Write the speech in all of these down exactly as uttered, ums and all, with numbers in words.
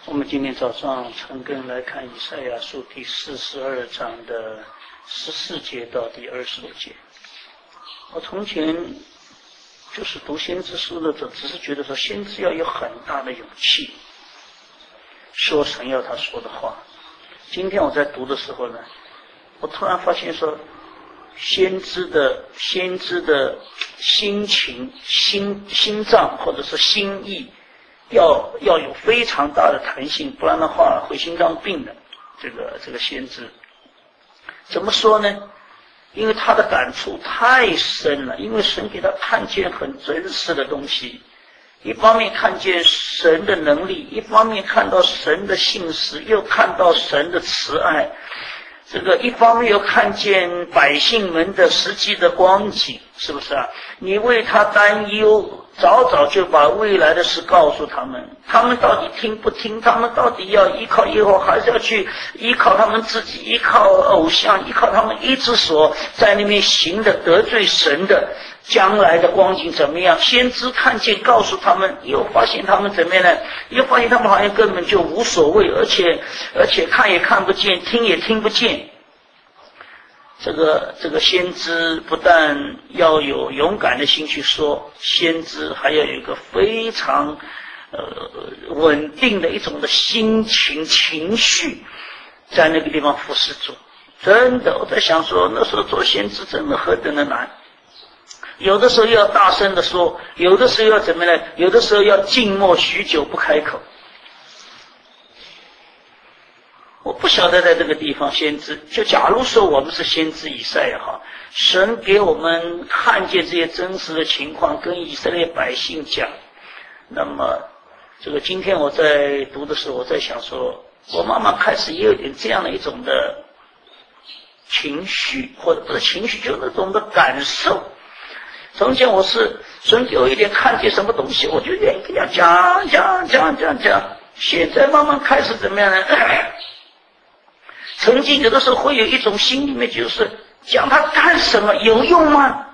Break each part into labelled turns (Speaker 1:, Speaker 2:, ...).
Speaker 1: 我们今天早上陈根来看以赛亚书第四十二章的十四节到第二十五节。我从前就是读先知书的时候，只是觉得说先知要有很大的勇气说神要他说的话。今天我在读的时候呢，我突然发现说先知的先知的心情心心脏或者是心意要要有非常大的弹性，不然的话会心脏病的。这个这个先知怎么说呢？因为他的感触太深了，因为神给他看见很真实的东西，一方面看见神的能力，一方面看到神的信实，又看到神的慈爱。这个一方面又看见百姓们的实际的光景，是不是啊？你为他担忧，早早就把未来的事告诉他们，他们到底听不听？他们到底要依靠耶和华，还是要去依靠他们自己，依靠偶像，依靠他们一直所在那边行的得罪神的将来的光景怎么样？先知看见告诉他们，又发现他们怎么样呢？又发现他们好像根本就无所谓，而且而且看也看不见，听也听不见。这个这个先知不但要有勇敢的心去说，先知还要有一个非常呃稳定的一种的心情情绪，在那个地方服侍主。真的，我在想说，那时候做先知真的何等的难。有的时候要大声的说，有的时候要怎么呢？有的时候要静默许久不开口。我不晓得在这个地方先知，就假如说我们是先知以赛亚哈，神给我们看见这些真实的情况，跟以色列百姓讲。那么这个今天我在读的时候，我在想说，我慢慢开始也有点这样的一种的情绪，或者不是情绪，就是那种的感受。从前我是神给我一点看见什么东西，我就愿意跟他讲讲讲讲讲。现在慢慢开始怎么样呢？曾经有的时候会有一种心里面就是讲他干什么有用吗？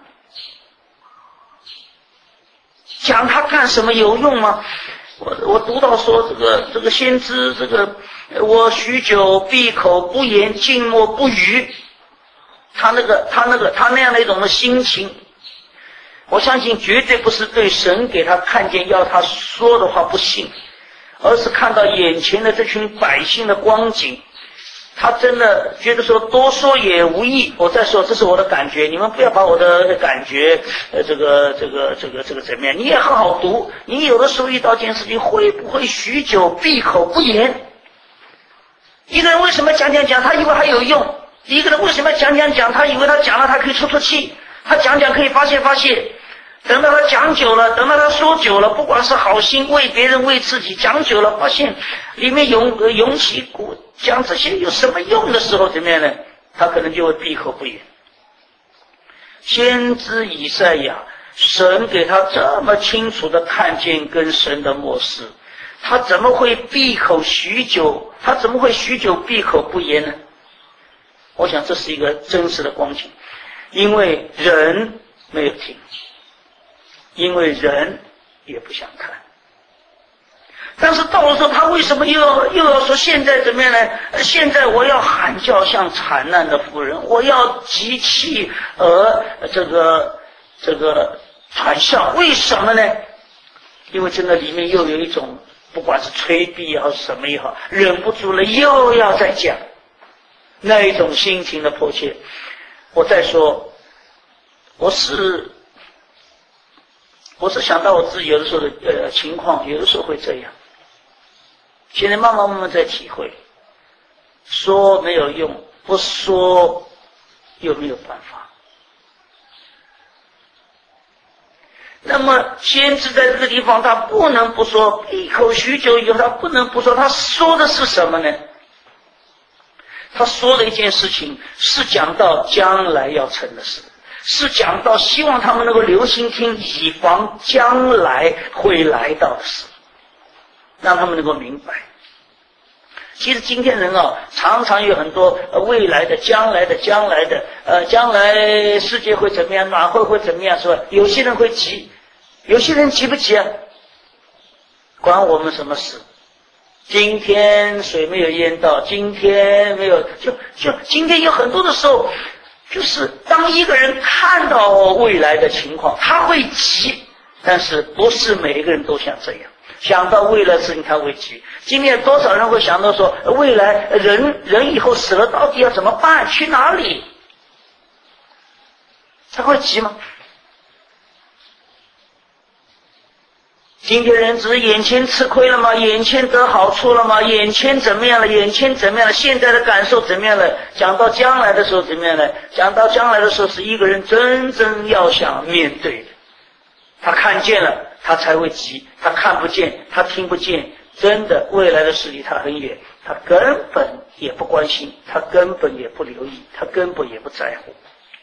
Speaker 1: 讲他干什么有用吗？我我读到说这个这个先知这个我许久闭口不言，静默不语，他那个他那个他那样的一种的心情，我相信绝对不是对神给他看见要他说的话不信，而是看到眼前的这群百姓的光景，他真的觉得说多说也无益。我再说，这是我的感觉，你们不要把我的感觉呃这个这个这个这个怎么样，你也很好读。你有的时候遇到一件事情，会不会许久闭口不言？一个人为什么讲讲讲，他以为还有用？一个人为什么讲讲讲，他以为他讲了他可以出出气，他讲讲可以发泄发泄。等到他讲久了，等到他说久了，不管是好心为别人为自己，讲久了发现里面涌涌起鼓，讲这些有什么用的时候怎么样呢？他可能就会闭口不言。先知以赛亚，神给他这么清楚的看见跟神的默示，他怎么会闭口许久？他怎么会许久闭口不言呢？我想这是一个真实的光景，因为人没有听，因为人也不想看。但是到了时候，他为什么又要又要说现在怎么样呢？现在我要喊叫像惨难的妇人，我要极其而这个这个喘笑。为什么呢？因为真的里面又有一种，不管是催逼也好，什么也好，忍不住了又要再讲，那一种心情的迫切。我再说，我是我是想到我自己有的时候的呃情况，有的时候会这样。现在慢慢慢慢在体会，说没有用，不说又没有办法。那么先知在这个地方，他不能不说，闭口许久以后，他不能不说。他说的是什么呢？他说的一件事情是讲到将来要成的事，是讲到希望他们能够留心听，以防将来会来到的事，让他们能够明白。其实今天人啊，常常有很多未来的、将来的、将来的，呃，将来世界会怎么样，暖会会怎么样，是吧？有些人会急，有些人急不急啊？管我们什么事？ 今天水没有淹到，今天没有，就就今天有很多的时候，就是当一个人看到未来的情况，他会急，但是不是每一个人都像这样。想到未来的事情他会急。今天多少人会想到说，未来人人以后死了到底要怎么办？去哪里？他会急吗？今天人只是眼前吃亏了吗？眼前得好处了吗？眼前怎么样了？眼前怎么样了？现在的感受怎么样了？讲到将来的时候怎么样了？讲到将来的时候是一个人真正要想面对的。他看见了他才会急，他看不见他听不见，真的未来的事离他很远，他根本也不关心，他根本也不留意，他根本也不在乎。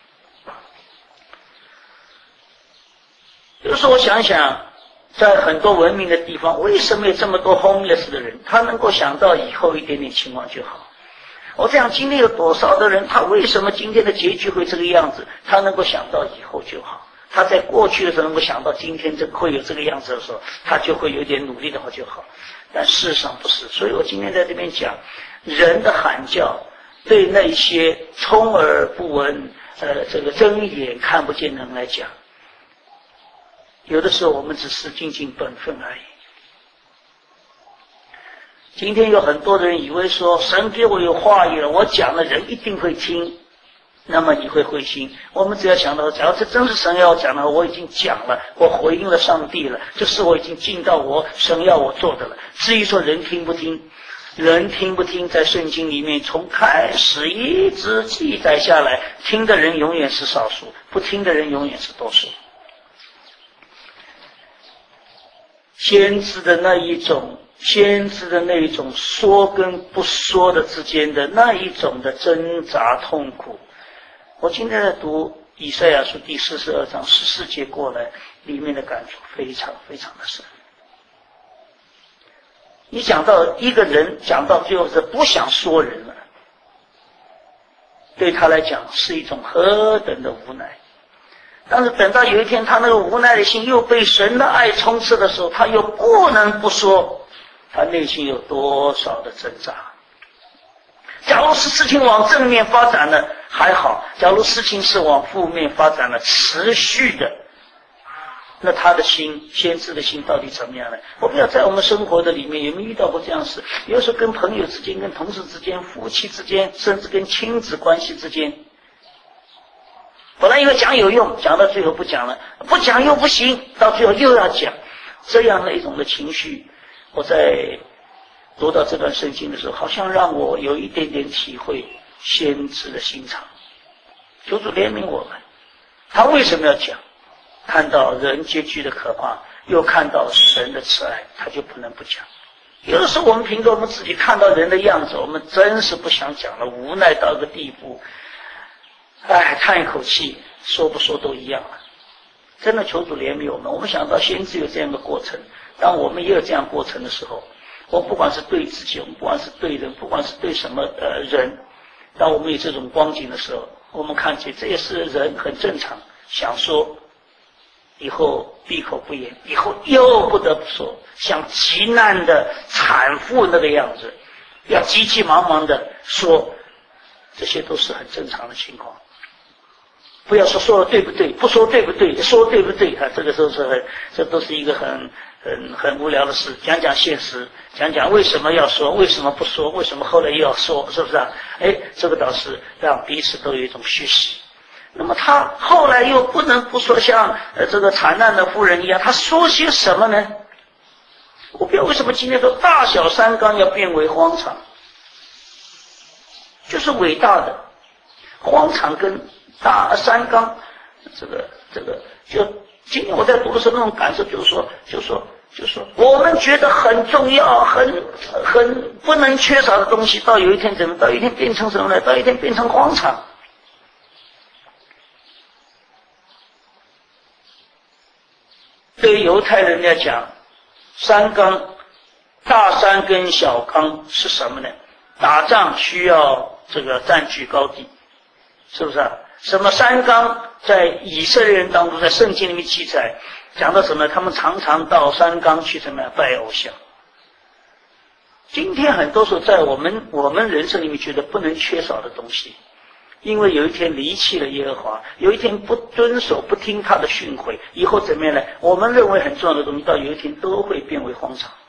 Speaker 1: 有时候我想想，在很多文明的地方，为什么有这么多 homeless 的人？他能够想到以后一点点情况就好。我这样今天有多少的人，他为什么今天的结局会这个样子？他能够想到以后就好。他在过去的时候能够想到今天这会有这个样子的时候，他就会有点努力的话就好。但事实上不是，所以我今天在这边讲，人的喊叫对那些充耳不闻、呃，这个睁眼看不见的人来讲，有的时候我们只是尽尽本分而已。今天有很多的人以为说，神给我有话语了，我讲了人一定会听。那么你会灰心。我们只要想到，假如这真是神要讲的，我已经讲了，我回应了上帝了，这是我已经尽到我神要我做的了。至于说人听不听，人听不听，在圣经里面从开始一直记载下来，听的人永远是少数，不听的人永远是多数。先知的那一种先知的那一种说跟不说的之间的那一种的挣扎痛苦，我今天在读以赛亚书第四十二章十四节过来，里面的感触非常非常的深。你讲到一个人讲到最后是不想说人了，对他来讲是一种何等的无奈。但是等到有一天他那个无奈的心又被神的爱充斥的时候，他又不能不说，他内心有多少的挣扎。假如是事情往正面发展了还好，假如事情是往负面发展了，持续的，那他的心，先知的心到底怎么样呢？我不知道在我们生活的里面有没有遇到过这样的事，有时候跟朋友之间，跟同事之间，夫妻之间，甚至跟亲子关系之间，本来以为讲有用，讲到最后不讲了，不讲又不行，到最后又要讲，这样的一种的情绪，我在读到这段圣经的时候，好像让我有一点点体会先知的心肠。求主怜悯我们，他为什么要讲？看到人结局的可怕，又看到神的慈爱，他就不能不讲。有的时候我们凭着我们自己看到人的样子，我们真是不想讲了，无奈到一个地步，哎，叹一口气，说不说都一样了。真的求主怜悯我们。我们想到先知有这样的过程，当我们也有这样过程的时候，我不管是对自己，我们不管是对人，不管是对什么呃人，当我们有这种光景的时候，我们看起这也是人很正常，想说以后闭口不言，以后又不得不说，像极难的产妇那个样子，要急急忙忙的说，这些都是很正常的情况。不要说说了对不对，不说对不对，说对不对啊，这个时候是很，这都是一个很很很无聊的事。讲讲现实，讲讲为什么要说，为什么不说，为什么后来又要说，是不是啊？哎，这个倒是让彼此都有一种学习。那么他后来又不能不说像呃这个惨难的妇人一样，他说些什么呢？我不知道为什么今天说大小山冈要变为荒场，就是伟大的荒场跟大山冈，这个这个就今天我在读的时候那种感受，就是说，就是说，就是说，我们觉得很重要、很很不能缺少的东西，到有一天怎么？到有一天变成什么呢？到有一天变成荒场。对于犹太人来讲，山冈、大山跟小冈是什么呢？打仗需要这个占据高地，是不是啊？什么山冈在以色列人当中，在圣经里面记载，讲到什么？他们常常到山冈去怎么样拜偶像。 今天很多时候在我们我们人生里面觉得不能缺少的东西，因为有一天离弃了耶和华，有一天不遵守不听他的训诲，以后怎么样呢？我们认为很重要的东西，到有一天都会变为荒场。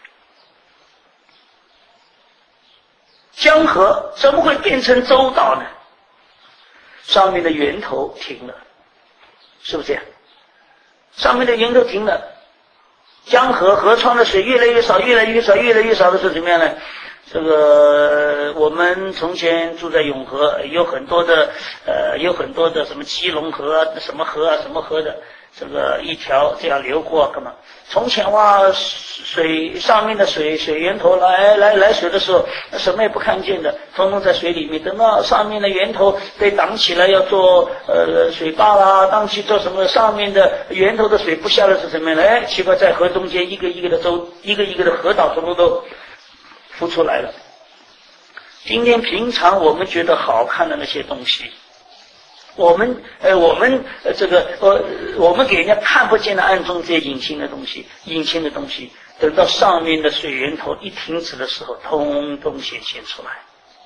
Speaker 1: 江河怎么会变成洲岛呢？上面的源头停了，是不是这样？上面的源头停了，江河河川的水越来越少，越来越少，越来越少的时候怎么样呢？这个我们从前住在永和，有很多的呃，有很多的什么基隆河啊，什么河啊，什么河的，这个一条这样流过，干嘛？从前哇，水上面的水水源头来来来水的时候，什么也不看见的，通通在水里面。等到上面的源头被挡起来，要做呃水坝啦，当去做什么，上面的源头的水不下来是什么呢？哎，奇怪，在河中间一个一个的洲，一个一个的河道，通通都浮出来了。今天平常我们觉得好看的那些东西，我们呃我们呃这个呃我们给人家看不见的暗中这些隐形的东西，隐形的东西，等到上面的水源头一停止的时候，通通显现出来。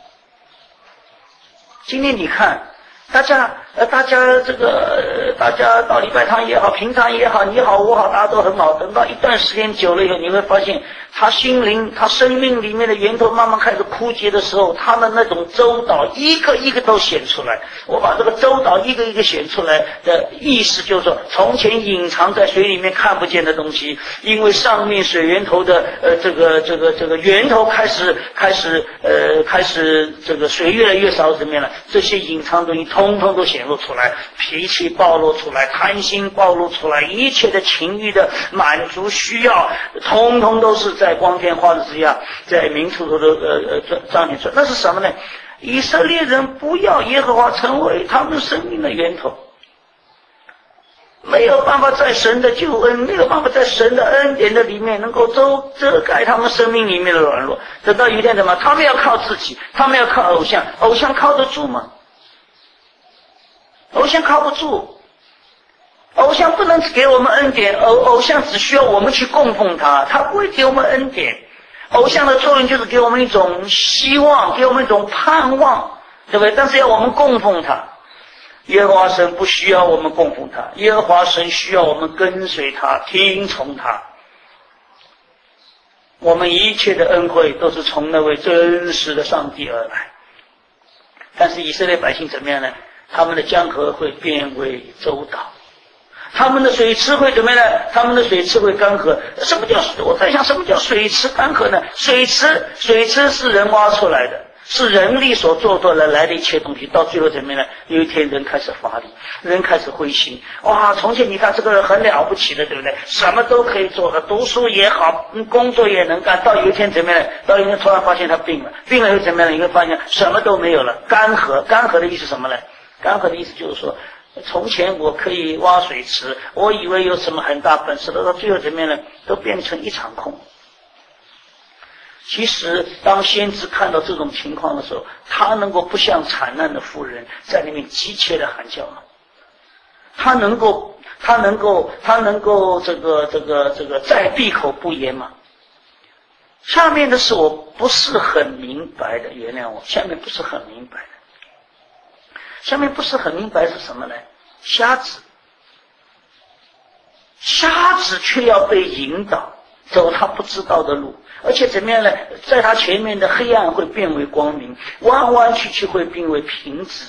Speaker 1: 今天你看大家呃大家这个大家到礼拜堂也好，平常也好，你好我好，大家都很好。等到一段时间久了以后，你会发现他心灵他生命里面的源头慢慢开始枯竭的时候，他的那种洲岛一个一个都显出来。我把这个洲岛一个一个显出来的意思就是说，从前隐藏在水里面看不见的东西，因为上面水源头的呃这个这个这个源头开始开始呃开始这个水越来越少怎么样了，这些隐藏东西通通都显露出来，脾气暴露出来，贪心暴露出来，一切的情欲的满足需要通通都是在光天化日之下，在明处处的呃呃彰显出来。那是什么呢？以色列人不要耶和华成为他们生命的源头，没有办法在神的救恩，没有办法在神的恩典的里面能够遮遮盖他们生命里面的软弱。等到有一天怎么，他们要靠自己，他们要靠偶像，偶像靠得住吗？偶像靠不住，偶像不能给我们恩典，偶偶像只需要我们去供奉他，他不会给我们恩典。偶像的作用就是给我们一种希望，给我们一种盼望，对不对？但是要我们供奉他。耶和华神不需要我们供奉他，耶和华神需要我们跟随他，听从他。我们一切的恩惠都是从那位真实的上帝而来。但是以色列百姓怎么样呢？他们的江河会变为洲岛，他们的水池会怎么样呢？他们的水池会干涸。什么叫我在想什么叫水池干涸呢？水池水池是人挖出来的，是人力所做出来来的一切东西，到最后怎么样呢？有一天人开始乏力，人开始灰心。哇，从前你看这个人很了不起的，对不对？什么都可以做的，读书也好，工作也能干。到有一天怎么样呢？到有一天突然发现他病了，病了又怎么样呢？你会发现什么都没有了，干涸。干涸的意思是什么呢？干涸的意思就是说，从前我可以挖水池，我以为有什么很大本事的，到最后怎么样呢？都变成一场空。其实当先知看到这种情况的时候，他能够不像惨难的妇人在里面急切的喊叫吗？他能够他能够他能够这个这个这个再闭口不言吗？下面的是我不是很明白的，原谅我，下面不是很明白的。下面不是很明白是什么呢？瞎子，瞎子却要被引导走他不知道的路，而且怎么样呢？在他前面的黑暗会变为光明，弯弯曲曲会变为平直。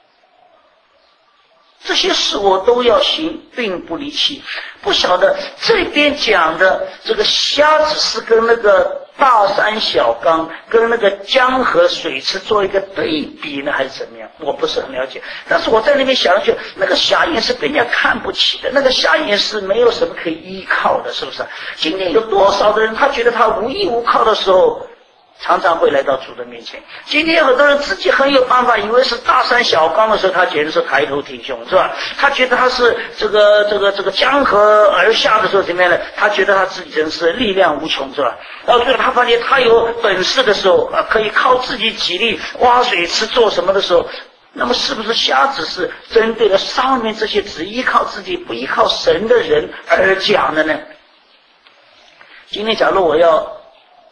Speaker 1: 这些事我都要行，并不离弃。不晓得这边讲的这个瞎子是跟那个大山小冈跟那个江河水池做一个对比呢，还是怎么样？我不是很了解。但是我在那边想去，那个瞎眼是被人家看不起的，那个瞎眼是没有什么可以依靠的，是不是？今天有多少的人，他觉得他无依无靠的时候，常常会来到主的面前。今天有很多人自己很有办法，以为是大山小冈的时候，他简直是抬头挺胸，是吧？他觉得他是这个这个这个江河而下的时候怎么样呢？他觉得他自己真是力量无穷，是吧？到最后他发现他有本事的时候啊，可以靠自己己力挖水池做什么的时候，那么是不是瞎子是针对了上面这些只依靠自己不依靠神的人而讲的呢？今天假如我要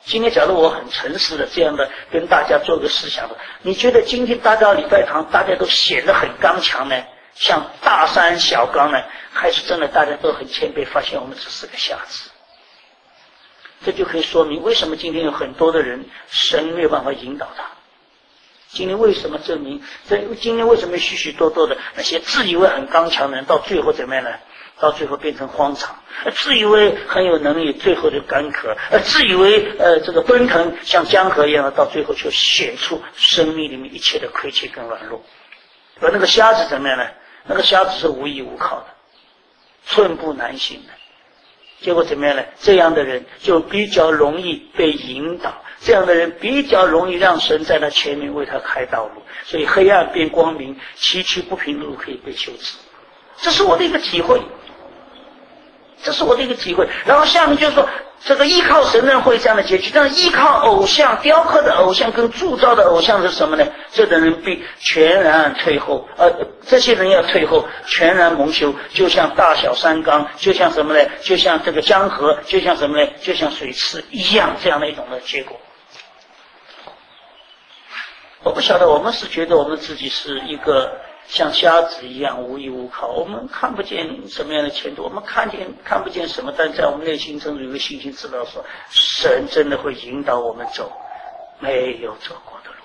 Speaker 1: 今天假如我很诚实的这样的跟大家做个思想的，你觉得今天大家礼拜堂大家都显得很刚强呢，像大山小刚呢，还是真的大家都很谦卑，发现我们只是个瞎子？这就可以说明为什么今天有很多的人神没有办法引导他。今天为什么证明这今天为什么许许多多的那些自以为很刚强的人，到最后怎么样呢？到最后变成荒场，自以为很有能力，最后就干渴；呃，自以为呃这个奔腾像江河一样，到最后就显出生命里面一切的亏欠跟软弱。而那个瞎子怎么样呢？那个瞎子是无依无靠的，寸步难行的。结果怎么样呢？这样的人就比较容易被引导，这样的人比较容易让神在他前面为他开道路，所以黑暗变光明，崎岖不平的路可以被修直。这是我的一个体会，这是我的一个体会。然后下面就是说，这个依靠神的人会这样的结局，但是依靠偶像、雕刻的偶像跟铸造的偶像是什么呢？这等人必全然退后，呃，这些人要退后，全然蒙羞，就像大小山冈，就像什么呢？就像这个江河，就像什么呢？就像水池一样，这样的一种的结果。我不晓得，我们是觉得我们自己是一个像瞎子一样无依无靠，我们看不见什么样的前途，我们看见看不见什么，但在我们内心中有一个信心，知道说神真的会引导我们走没有走过的路。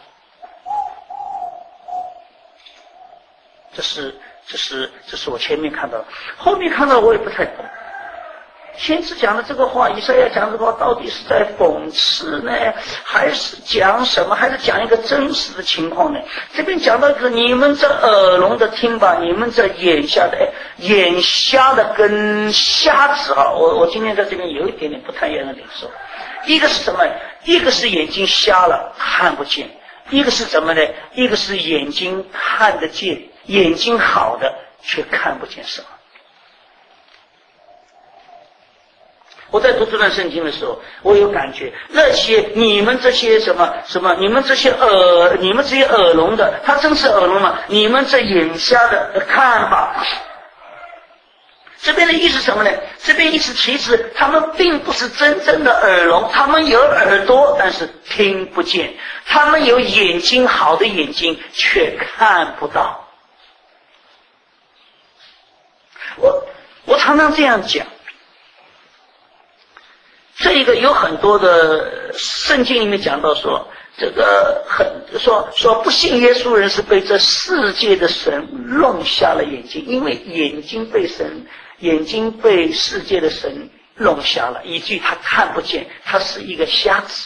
Speaker 1: 这是这是这是我前面看到的，后面看到我也不太懂。先知讲的这个话，以赛亚讲这个话，到底是在讽刺呢，还是讲什么？还是讲一个真实的情况呢？这边讲到一个，你们这耳聋的听吧，你们这眼瞎的，眼瞎的跟瞎子啊，我我今天在这边有一点点不太一样的领受。一个是什么？一个是眼睛瞎了看不见，一个是什么呢？一个是眼睛看得见，眼睛好的却看不见什么。我在读这段圣经的时候，我有感觉，那些你们这些什么什么，你们这些耳，你们这些耳聋的，他真是耳聋吗？你们这眼瞎的看吧。这边的意思是什么呢？这边意思其实他们并不是真正的耳聋，他们有耳朵，但是听不见；他们有眼睛，好的眼睛，却看不到。我我常常这样讲。这个有很多的圣经里面讲到说，这个很说说不信耶稣人是被这世界的神弄瞎了眼睛，因为眼睛被神眼睛被世界的神弄瞎了，以至于他看不见，他是一个瞎子。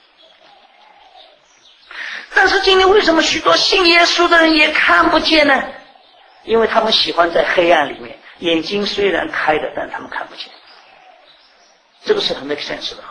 Speaker 1: 但是今天为什么许多信耶稣的人也看不见呢？因为他们喜欢在黑暗里面，眼睛虽然开的，但他们看不见。这个是很 make sense 的。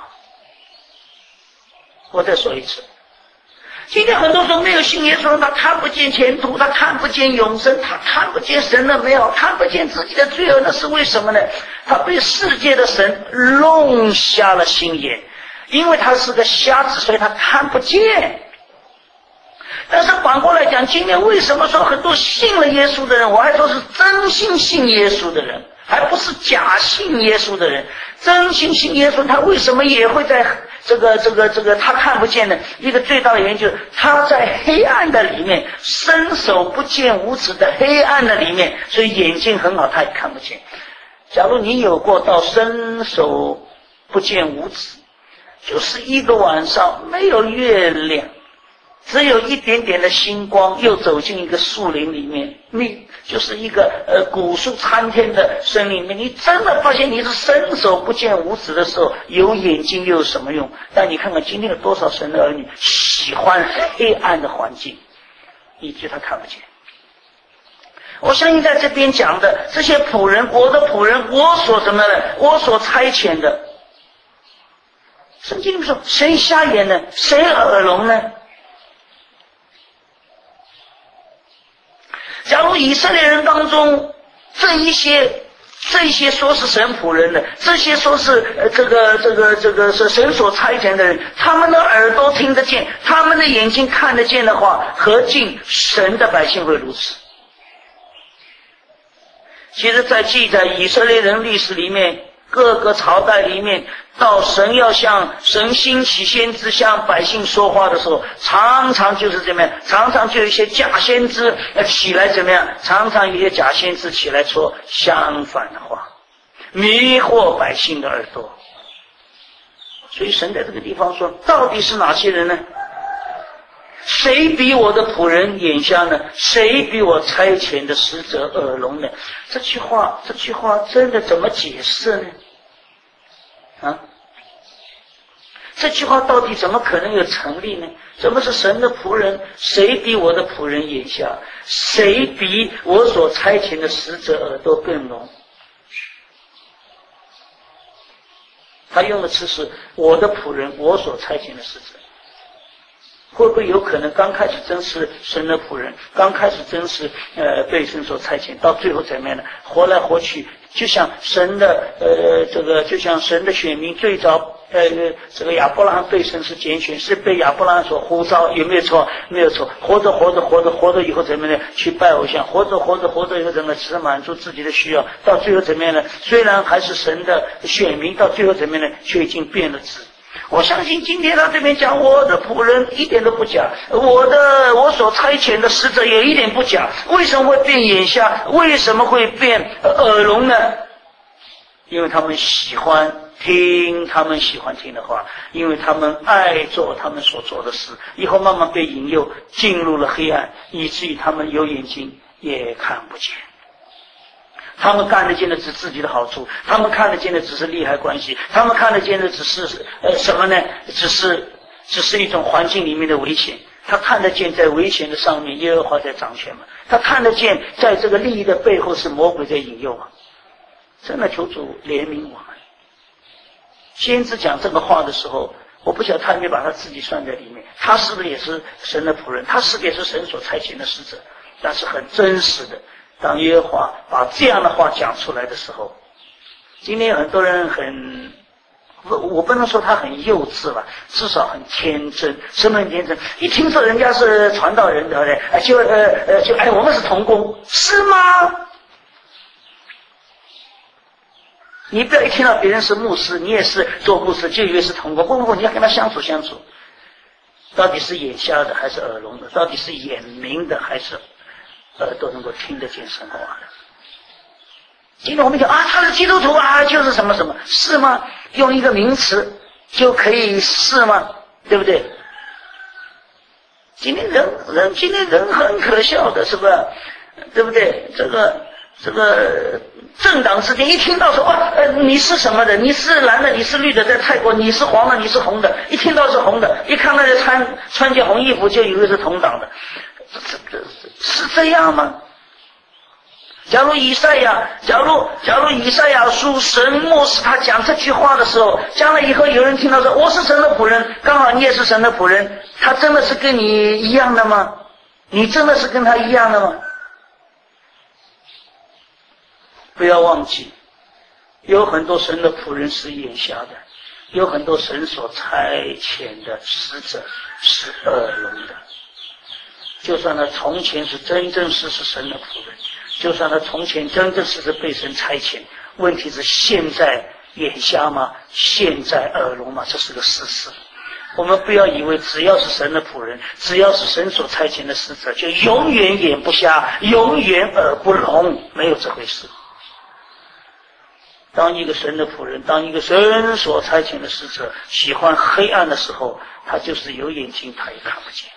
Speaker 1: 我再说一次，今天很多人没有信耶稣，他看不见前途，他看不见永生，他看不见神的美好，看不见自己的罪恶，那是为什么呢？他被世界的神弄瞎了心眼，因为他是个瞎子，所以他看不见。但是反过来讲，今天为什么说很多信了耶稣的人，我还说是真心信耶稣的人，还不是假信耶稣的人，真心信耶稣，他为什么也会在这个这个这个他看不见呢？一个最大的原因就是他在黑暗的里面，伸手不见五指的黑暗的里面，所以眼睛很好，他也看不见。假如你有过到伸手不见五指，就是一个晚上没有月亮，只有一点点的星光，又走进一个树林里面，你就是一个呃古树参天的森林里面，你真的发现你是伸手不见五指的时候，有眼睛又有什么用？但你看看今天有多少神的儿女喜欢黑暗的环境，以致他看不见。我相信在这边讲的这些仆人，我的仆人，我所什么呢？我所差遣的，圣经里面说谁瞎眼呢？谁耳聋呢？假如以色列人当中这一些这一些说是神仆人的，这些说是呃这个这个这个是神所差遣的人，他们的耳朵听得见，他们的眼睛看得见的话，何竟神的百姓会如此？其实在记载以色列人历史里面， 各个朝代里面，到神要向神兴起先知向百姓说话的时候，常常就是怎么样，常常就有一些假先知起来怎么样，常常有一些假先知起来说相反的话，迷惑百姓的耳朵。所以神在这个地方说，到底是哪些人呢？谁比我的仆人眼瞎呢？谁比我差遣的使者耳聋呢？这句话，这句话真的怎么解释呢？啊，这句话到底怎么可能有成立呢？什么是神的仆人？谁比我的仆人眼瞎？谁比我所差遣的使者耳朵更聋？他用的词是我的仆人，我所差遣的使者。会不会有可能刚开始真是神的仆人，刚开始真是呃被神所差遣，到最后怎么样呢？活来活去，就像神的呃这个，就像神的选民最早呃这个亚伯拉罕被神是拣选，是被亚伯拉罕所呼召，有没有错？没有错。活着活着活着活着以后怎么样呢？去拜偶像，活着活着活着以后怎么只满足自己的需要，到最后怎么样呢？虽然还是神的选民，到最后怎么样呢？却已经变了质。我相信今天他这边讲我的仆人一点都不假，我的我所差遣的使者也一点不假。为什么会变眼瞎？为什么会变耳聋呢？因为他们喜欢听他们喜欢听的话，因为他们爱做他们所做的事，以后慢慢被引诱进入了黑暗，以至于他们有眼睛也看不见。他们看得见的只是自己的好处，他们看得见的只是利害关系，他们看得见的只是呃什么呢？只是只是一种环境里面的危险。他看得见在危险的上面耶和华在掌权嘛？他看得见在这个利益的背后是魔鬼在引诱嘛？真的求主怜悯我们。先知讲这个话的时候，我不晓得他有没有把他自己算在里面，他是不是也是神的仆人？他是不是也是神所差遣的使者？但是很真实的。当耶和华把这样的话讲出来的时候，今天很多人很，我不能说他很幼稚吧，至少很天真。什么很天真？一听说人家是传道人的，就呃呃就哎我们是同工，是吗？你不要一听到别人是牧师，你也是做牧师，就以为是同工。不不不，你要跟他相处相处。到底是眼瞎的还是耳聋的？到底是眼明的还是？呃，都能够听得见神的话的。今天我们讲啊，他是基督徒啊，就是什么什么，是吗？用一个名词就可以是吗？对不对？今天人人今天人很可笑的，是不是？对不对？这个这个政党之间一听到说哇，呃，你是什么的？你是蓝的，你是绿的，在泰国你是黄的，你是红的，一听到是红的，一看那个穿穿件红衣服就以为是同党的。这这是这样吗？假如以赛亚，假如假如以赛亚书神默示他讲这句话的时候，将来以后有人听到说我是神的仆人，刚好你也是神的仆人，他真的是跟你一样的吗？你真的是跟他一样的吗？不要忘记，有很多神的仆人是眼瞎的，有很多神所差遣的使者是耳聋的。就算他从前是真正是是神的仆人，就算他从前真正是是被神差遣，问题是现在眼瞎吗？现在耳聋吗？这是个事实。我们不要以为只要是神的仆人，只要是神所差遣的使者，就永远眼不瞎，永远耳不聋，没有这回事。当一个神的仆人，当一个神所差遣的使者喜欢黑暗的时候，他就是有眼睛他也看不见。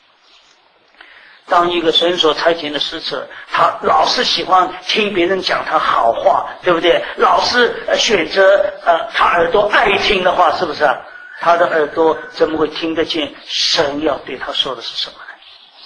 Speaker 1: 当一个神所差遣的使者，他老是喜欢听别人讲他好话，对不对？老是选择呃他耳朵爱听的话，是不是啊？他的耳朵怎么会听得见神要对他说的是什么呢？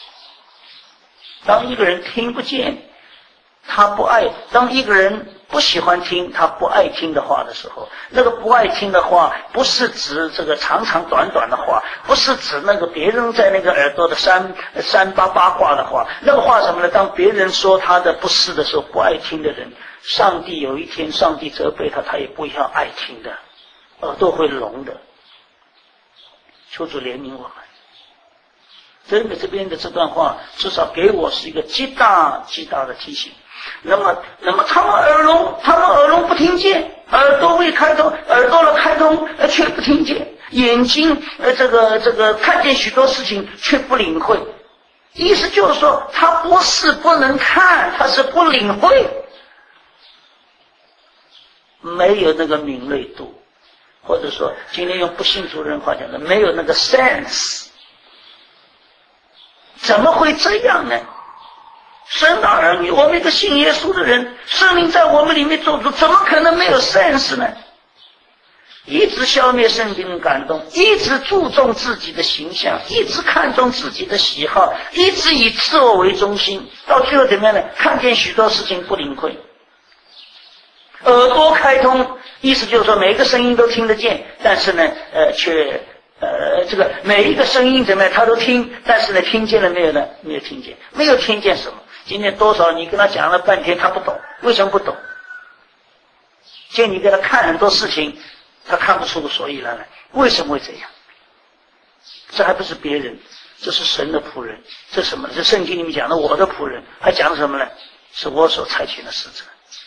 Speaker 1: 当一个人听不见，他不爱，当一个人不喜欢听他不爱听的话的时候，那个不爱听的话不是指这个长长短短的话，不是指那个别人在那个耳朵的三三八八卦的话，那个话什么呢？当别人说他的不是的时候，不爱听的人，上帝有一天上帝责备他，他也不要爱听的，耳朵会聋的。求主怜悯我们。真的，这边的这段话至少给我是一个极大极大的提醒。 那么，那么他们耳聋，他们耳聋不听见，耳朵未开通，耳朵了开通，呃，却不听见，眼睛，呃，这个这个看见许多事情，却不领会。意思就是说，他不是不能看，他是不领会，没有那个敏锐度，或者说，今天用不信主人话讲的，没有那个 sense。怎么会这样呢？神的儿女，我们一个信耶稣的人，圣灵在我们里面做主，怎么可能没有 sense 呢？一直消灭圣经的感动，一直注重自己的形象，一直看重自己的喜好，一直以自我为中心，到最后怎么样呢？看见许多事情不领会。耳朵开通，意思就是说每一个声音都听得见，但是呢，呃，却呃，这个每一个声音怎么样，他都听，但是呢，听见了没有呢？没有听见，没有听见什么？今天多少你跟他讲了半天，他不懂，为什么不懂？见你给他看很多事情，他看不出个所以然来，为什么会这样？这还不是别人，这是神的仆人，这是什么？这圣经里面讲的我的仆人，还讲什么呢？是我所差遣的使者。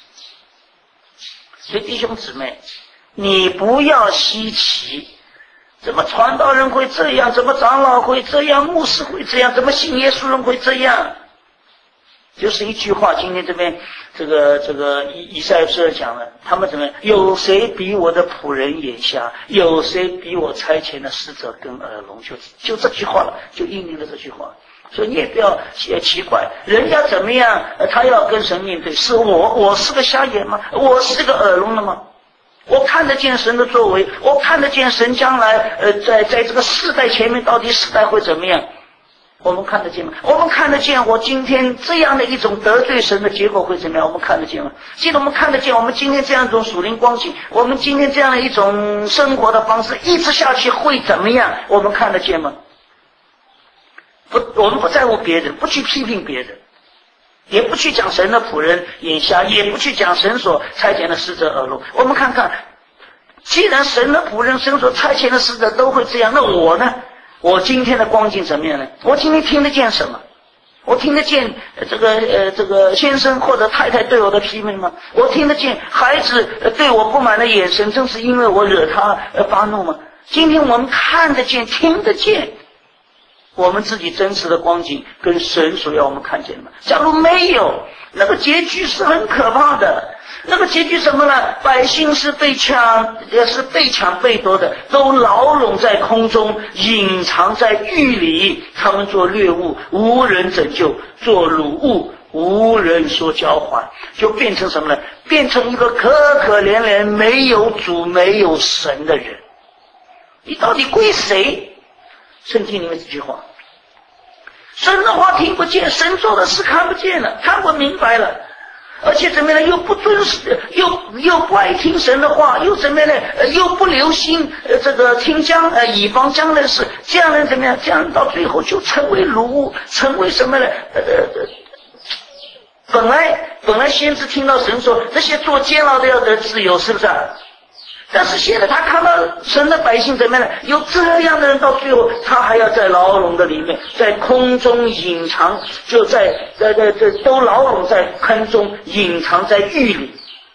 Speaker 1: 所以弟兄姊妹，你不要稀奇，怎么传道人会这样？怎么长老会这样？牧师会这样？怎么信耶稣人会这样？就是一句话，今天这边这个这个以以赛亚书讲了，他们怎么样？有谁比我的仆人眼瞎？有谁比我差遣的使者更耳聋？就就这句话了，就应验了这句话。所以你也不要也奇怪，人家怎么样，他要跟神面对，是我我是个瞎眼吗？我是个耳聋的吗？我看得见神的作为，我看得见神将来呃在在这个世代前面到底世代会怎么样？我们看得见吗？我们看得见我今天这样的一种得罪神的结果会怎么样？我们看得见吗？记得我们看得见我们今天这样一种属灵光景，我们今天这样的一种生活的方式一直下去会怎么样？我们看得见吗？不，我们不在乎别人，不去批评别人，也不去讲神的仆人眼瞎，也不去讲神所差遣的使者耳聋。我们看看，既然神的仆人、神所差遣的使者都会这样，那我呢？我今天的光景怎么样呢？我今天听得见什么？我听得见这个呃这个先生或者太太对我的批评吗？我听得见孩子对我不满的眼神，正是因为我惹他而发怒吗？今天我们看得见、听得见我们自己真实的光景跟神所要我们看见的吗？假如没有，那个结局是很可怕的。那个结局什么呢？百姓是被抢，也是被抢被夺的，都牢笼在空中，隐藏在狱里。他们做掠物，无人拯救；做掳物，无人说交还。就变成什么呢？变成一个可可怜怜、没有主、没有神的人。你到底归谁？圣经里面这句话，神的话听不见，神做的事看不见了，看不明白了。而且怎么样呢？又不遵守，又又不爱听神的话，又怎么样呢？呃、又不留心呃这个听将呃以防将来的事，这样人怎么样？这样到最后就成为掳物，成为什么呢？呃呃，本来本来先知听到神说这些做监牢的要得自由，是不是啊？但是现在他看到神的百姓怎么样呢？有这样的人，到最后他还要在牢笼的里面，在空中隐藏，就在在在在都牢笼在坑中，隐藏在狱里。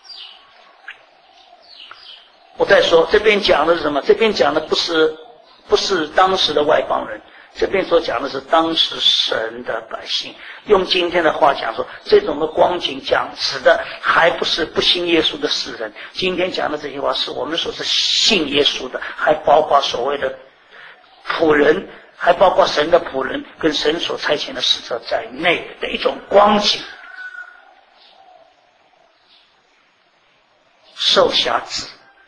Speaker 1: 我再说，这边讲的是什么？这边讲的不是不是当时的外邦人，这边所讲的是当时神的百姓。用今天的话讲说，这种的光景讲指的还不是不信耶稣的世人。今天讲的这些话是我们所是信耶稣的，还包括所谓的仆人，还包括神的仆人跟神所差遣的使者在内的一种光景。受辖制，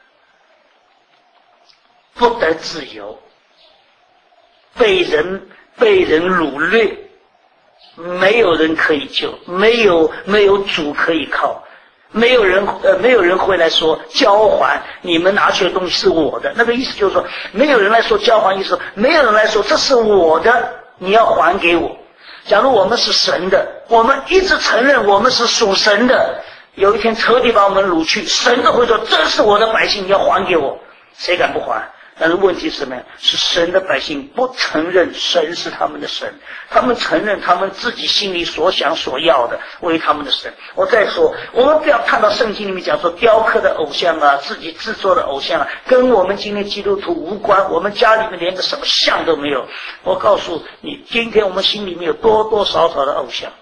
Speaker 1: 不得自由，被人被人掳掠，没有人可以救，没有没有主可以靠，没有人呃没有人会来说交还，你们拿去的东西是我的。那个意思就是说，没有人来说交还，意思没有人来说这是我的，你要还给我。假如我们是神的，我们一直承认我们是属神的，有一天彻底把我们掳去，神都会说这是我的百姓，你要还给我。谁敢不还？ 但是问题是什么呀？是神的百姓不承认神是他们的神，他们承认他们自己心里所想所要的为他们的神。我再说，我们不要看到圣经里面讲说雕刻的偶像啊，自己制作的偶像啊，跟我们今天基督徒无关，我们家里面连个什么像都没有。我告诉你，今天我们心里面有多多少少的偶像，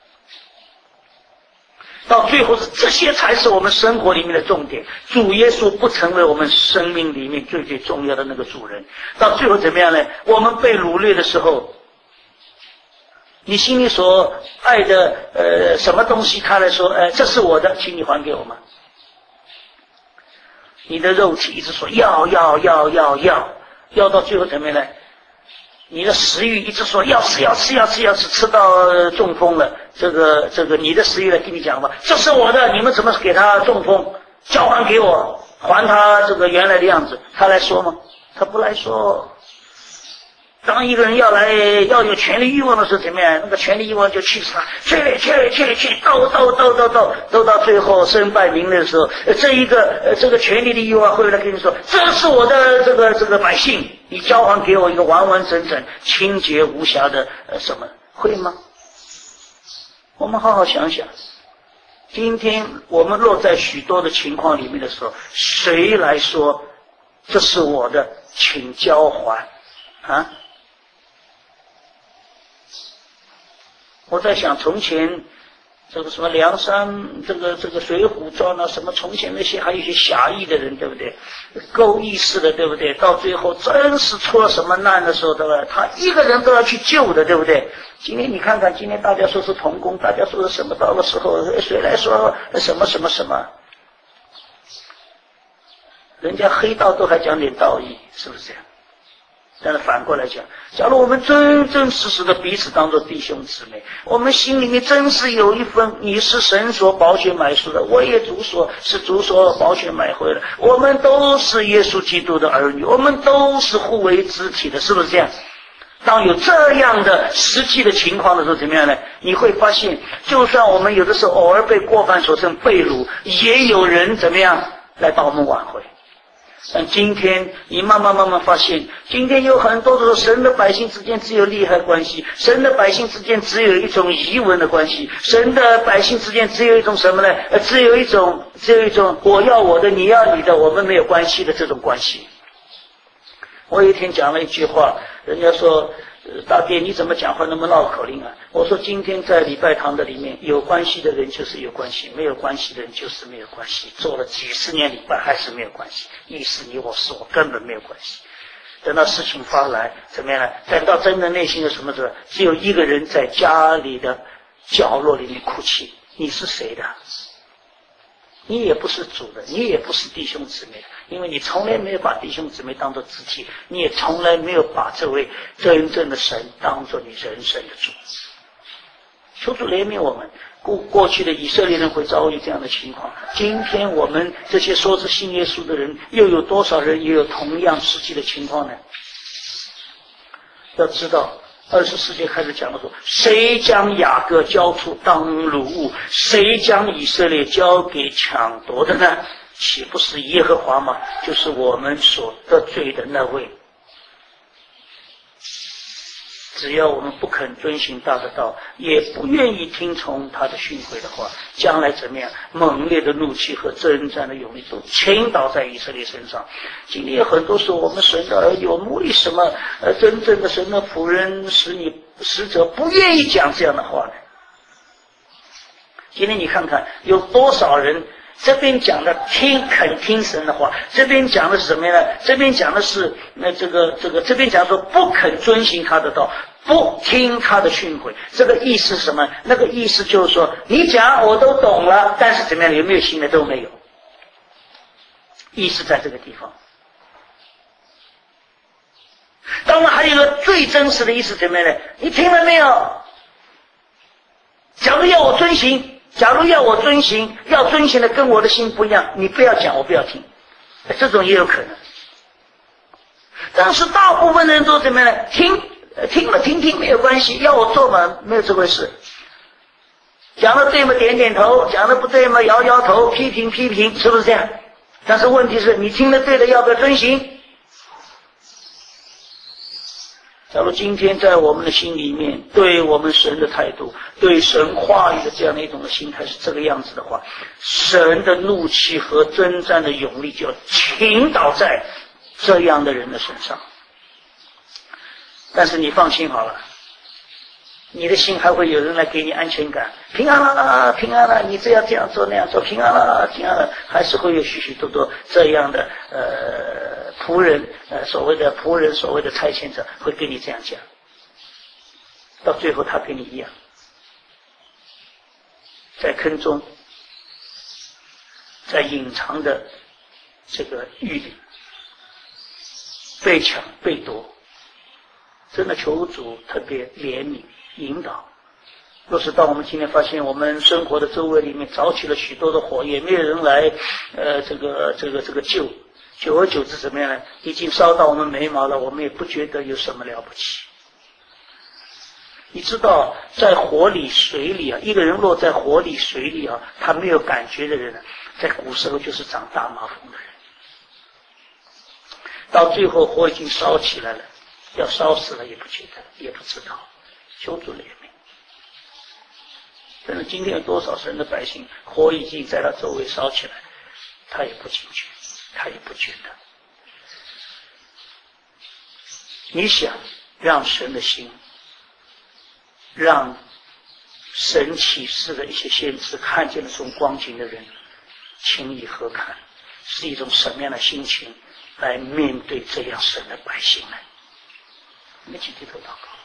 Speaker 1: 到最后是这些才是我们生活里面的重点。主耶稣不成为我们生命里面最最重要的那个主人，到最后怎么样呢？我们被掳掠的时候，你心里所爱的呃什么东西，他来说，呃这是我的，请你还给我吗？你的肉体一直说要要要要要要，到最后怎么样呢？你的食欲一直说要吃要吃要吃要吃，吃到中风了。这个这个，你的食欲来跟你讲吧，这是我的，你们怎么给他中风？交还给我，还他这个原来的样子。他来说吗？他不来说。当一个人要来要有权力欲望的时候，怎么样？那个权力欲望就驱使他去去去去斗斗斗斗斗斗到最后身败名裂的时候，这一个呃这个权力的欲望会来跟你说，这是我的这个这个百姓，你交还给我一个完完整整清洁无瑕的呃什么，会吗？我们好好想想，今天我们落在许多的情况里面的时候，谁来说这是我的，请交还啊？我在想，从前这个什么梁山，这个这个水浒传啊，什么从前那些还有一些侠义的人，对不对？够义士的，对不对？到最后真是出了什么难的时候，对吧？他一个人都要去救的，对不对？今天你看看，今天大家说是同工，大家说是什么？到了时候谁来说什么什么什么？人家黑道都还讲点道义，是不是这样？但是反过来讲，假如我们真真实实的彼此当作弟兄姊妹，我们心里面真是有一份你是神所宝血买赎的，我也主所是主所宝血买回的，我们都是耶稣基督的儿女，我们都是互为肢体的，是不是这样？当有这样的实际的情况的时候，怎么样呢？你会发现，就算我们有的时候偶尔被过犯所胜被掳，也有人怎么样来帮我们挽回。但今天你慢慢慢慢发现，今天有很多的神的百姓之间只有利害关系，神的百姓之间只有一种疑问的关系，神的百姓之间只有一种什么呢？呃，只有一种只有一种我要我的，你要你的，我们没有关系的这种关系。我有一天讲了一句话，人家说大爹你怎么讲话那么绕口令啊？我说今天在礼拜堂的里面，有关系的人就是有关系，没有关系的人就是没有关系。做了几十年礼拜还是没有关系，意思你我是我根本没有关系。等到事情发来怎么样呢？等到真的内心的什么时候，只有一个人在家里的角落里面哭泣，你是谁的？你也不是主的，你也不是弟兄姊妹的，因为你从来没有把弟兄姊妹当作肢体，你也从来没有把这位真正的神当作你人生的主。求主怜悯我们，过过去的以色列人会遭遇这样的情况，今天我们这些说是信耶稣的人，又有多少人也有同样实际的情况呢？要知道二十世纪开始讲的说，谁将雅各交出当掳物，谁将以色列交给抢夺的呢？岂不是耶和华吗？就是我们所得罪的那位。只要我们不肯遵行他的道，也不愿意听从他的训诲的话，将来怎么样？猛烈的怒气和征战的勇力都倾倒在以色列身上。今天有很多时候，我们神的儿女，我们为什么呃真正的神的仆人、使你使者不愿意讲这样的话呢？今天你看看有多少人这边讲的听肯听神的话，这边讲的是什么呢？这边讲的是那这个这个这边讲说不肯遵行他的道，不听他的训诲。这个意思是什么？那个意思就是说，你讲我都懂了，但是怎么样？有没有行的都没有。意思在这个地方。当然还有一个最真实的意思怎么样呢？你听了没有？假如要我遵行。假如要我遵行，要遵行的跟我的心不一样，你不要讲，我不要听，这种也有可能。但是大部分的人都怎么样呢？听，听了听听没有关系，要我做嘛，没有这回事。讲的对嘛，点点头；讲的不对嘛，摇摇头，批评批评，是不是这样？但是问题是你听的对的，要不要遵行？ 假如今天在我们的心里面，对我们神的态度，对神话语的这样的一种的心态是这个样子的话，神的怒气和征战的勇力就要倾倒在这样的人的身上。但是你放心好了，你的心还会有人来给你安全感，平安了，平安了，你这样这样做那样做，平安了，平安了，还是会有许许多多这样的呃仆人，呃所谓的仆人，所谓的差遣者会跟你这样讲，到最后他跟你一样，在坑中，在隐藏的这个狱里，被抢被夺。真的求主特别怜悯引导。若是当我们今天发现我们生活的周围里面着起了许多的火，也没有人来呃这个这个这个救，久而久之怎么样呢？已经烧到我们眉毛了，我们也不觉得有什么了不起。你知道在火里水里啊，一个人落在火里水里啊，他没有感觉的人呢，在古时候就是长大麻风的人。到最后火已经烧起来了，要烧死了也不觉得，也不知道，求主怜悯。但是今天有多少神的百姓，火已经在他周围烧起来，他也不警觉，他也不觉得。你想让神的心，让神启示的一些先知看见了这种光景的人，情以何堪？是一种什么样的心情来面对这样神的百姓呢？我们一起低头祷告。